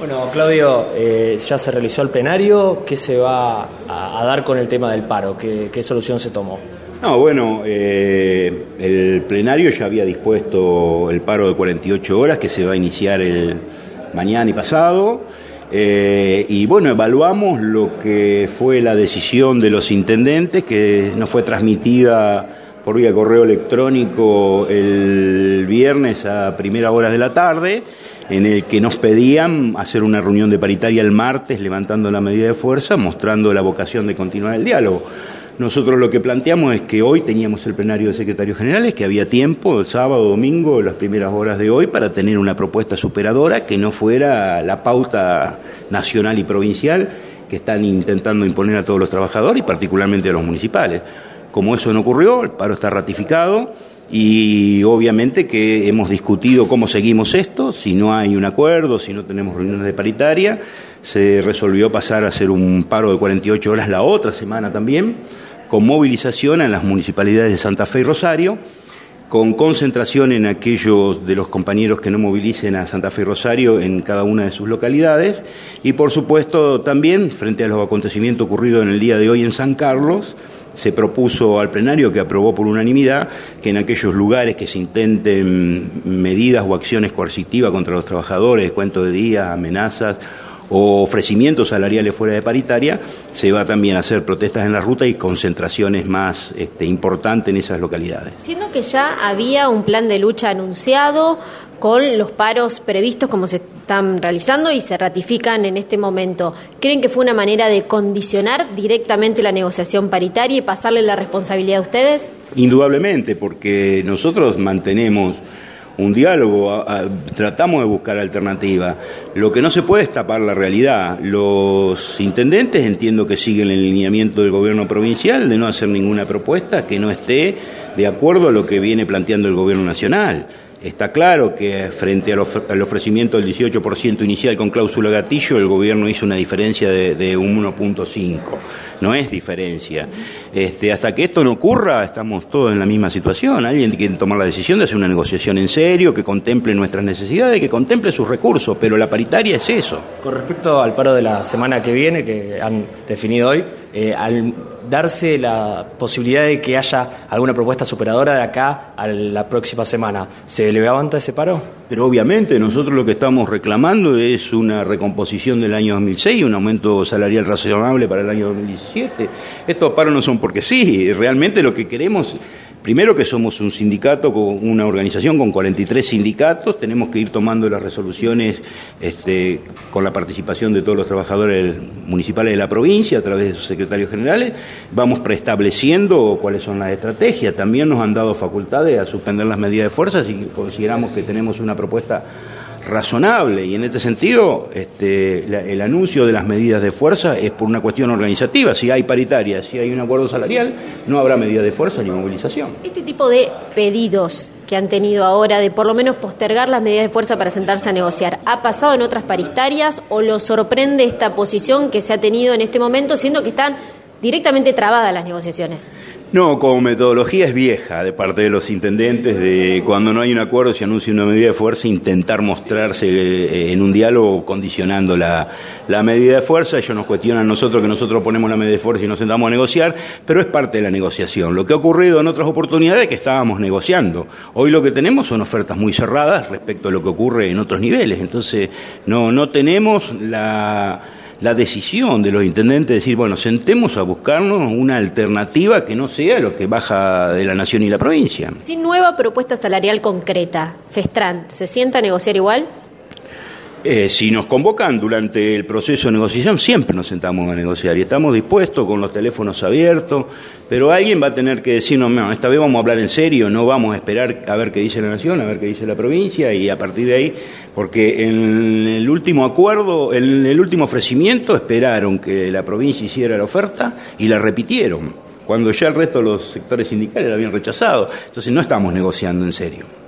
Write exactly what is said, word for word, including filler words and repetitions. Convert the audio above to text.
Bueno, Claudio, eh, ya se realizó el plenario. ¿Qué se va a, a dar con el tema del paro? ¿Qué, qué solución se tomó? No, bueno, eh, el plenario ya había dispuesto el paro de cuarenta y ocho horas que se va a iniciar el mañana y pasado. Eh, y bueno, evaluamos lo que fue la decisión de los intendentes, que nos fue transmitida por vía correo electrónico el viernes a primeras horas de la tarde, en el que nos pedían hacer una reunión de paritaria el martes, levantando la medida de fuerza, mostrando la vocación de continuar el diálogo. Nosotros lo que planteamos es que hoy teníamos el plenario de secretarios generales, que había tiempo, el sábado, domingo, las primeras horas de hoy, para tener una propuesta superadora que no fuera la pauta nacional y provincial que están intentando imponer a todos los trabajadores y particularmente a los municipales. Como eso no ocurrió, el paro está ratificado y obviamente que hemos discutido cómo seguimos esto. Si no hay un acuerdo, si no tenemos reuniones de paritaria, se resolvió pasar a hacer un paro de cuarenta y ocho horas la otra semana también, con movilización en las municipalidades de Santa Fe y Rosario, con concentración en aquellos de los compañeros que no movilicen a Santa Fe y Rosario en cada una de sus localidades, y por supuesto también, frente a los acontecimientos ocurridos en el día de hoy en San Carlos, se propuso al plenario, que aprobó por unanimidad, que en aquellos lugares que se intenten medidas o acciones coercitivas contra los trabajadores, cuento de día, amenazas o ofrecimientos salariales fuera de paritaria, se va también a hacer protestas en la ruta y concentraciones más este, importantes en esas localidades. Siendo que ya había un plan de lucha anunciado con los paros previstos como se están realizando y se ratifican en este momento, ¿creen que fue una manera de condicionar directamente la negociación paritaria y pasarle la responsabilidad a ustedes? Indudablemente, porque nosotros mantenemos un diálogo, a, a, tratamos de buscar alternativas. Lo que no se puede es tapar la realidad. Los intendentes entiendo que siguen el lineamiento del gobierno provincial de no hacer ninguna propuesta que no esté de acuerdo a lo que viene planteando el gobierno nacional. Está claro que frente al, of- al ofrecimiento del dieciocho por ciento inicial con cláusula gatillo, el gobierno hizo una diferencia de, de un uno punto cinco. No es diferencia. Este, hasta que esto no ocurra, estamos todos en la misma situación. Alguien tiene que tomar la decisión de hacer una negociación en serio, que contemple nuestras necesidades, que contemple sus recursos, pero la paritaria es eso. Con respecto al paro de la semana que viene, que han definido hoy, eh, al darse la posibilidad de que haya alguna propuesta superadora de acá a la próxima semana, ¿se levanta ese paro? Pero obviamente nosotros lo que estamos reclamando es una recomposición del año dos mil seis, un aumento salarial razonable para el año dos mil diecisiete. Estos paros no son porque sí, realmente lo que queremos, primero que somos un sindicato, con una organización con cuarenta y tres sindicatos, tenemos que ir tomando las resoluciones este, con la participación de todos los trabajadores municipales de la provincia a través de sus secretarios generales, vamos preestableciendo cuáles son las estrategias. También nos han dado facultades a suspender las medidas de fuerza si consideramos que tenemos una propuesta razonable, y en este sentido este, la, el anuncio de las medidas de fuerza es por una cuestión organizativa. Si hay paritaria, si hay un acuerdo salarial, no habrá medida de fuerza ni movilización. Este tipo de pedidos que han tenido ahora de por lo menos postergar las medidas de fuerza para sentarse a negociar, ¿ha pasado en otras paritarias o lo sorprende esta posición que se ha tenido en este momento, siendo que están directamente trabadas las negociaciones? No, como metodología es vieja de parte de los intendentes, de cuando no hay un acuerdo se anuncia una medida de fuerza, intentar mostrarse en un diálogo condicionando la, la medida de fuerza. Ellos nos cuestionan a nosotros que nosotros ponemos la medida de fuerza y nos sentamos a negociar, pero es parte de la negociación. Lo que ha ocurrido en otras oportunidades es que estábamos negociando. Hoy lo que tenemos son ofertas muy cerradas respecto a lo que ocurre en otros niveles. Entonces no, no tenemos la... la decisión de los intendentes de decir, bueno, sentemos a buscarnos una alternativa que no sea lo que baja de la nación y la provincia. Sin nueva propuesta salarial concreta, Festran, ¿se sienta a negociar igual? Eh, si nos convocan durante el proceso de negociación, siempre nos sentamos a negociar y estamos dispuestos con los teléfonos abiertos, pero alguien va a tener que decirnos, no, esta vez vamos a hablar en serio, no vamos a esperar a ver qué dice la nación, a ver qué dice la provincia, y a partir de ahí, porque en el último acuerdo, en el último ofrecimiento, esperaron que la provincia hiciera la oferta y la repitieron, cuando ya el resto de los sectores sindicales la habían rechazado. Entonces no estamos negociando en serio.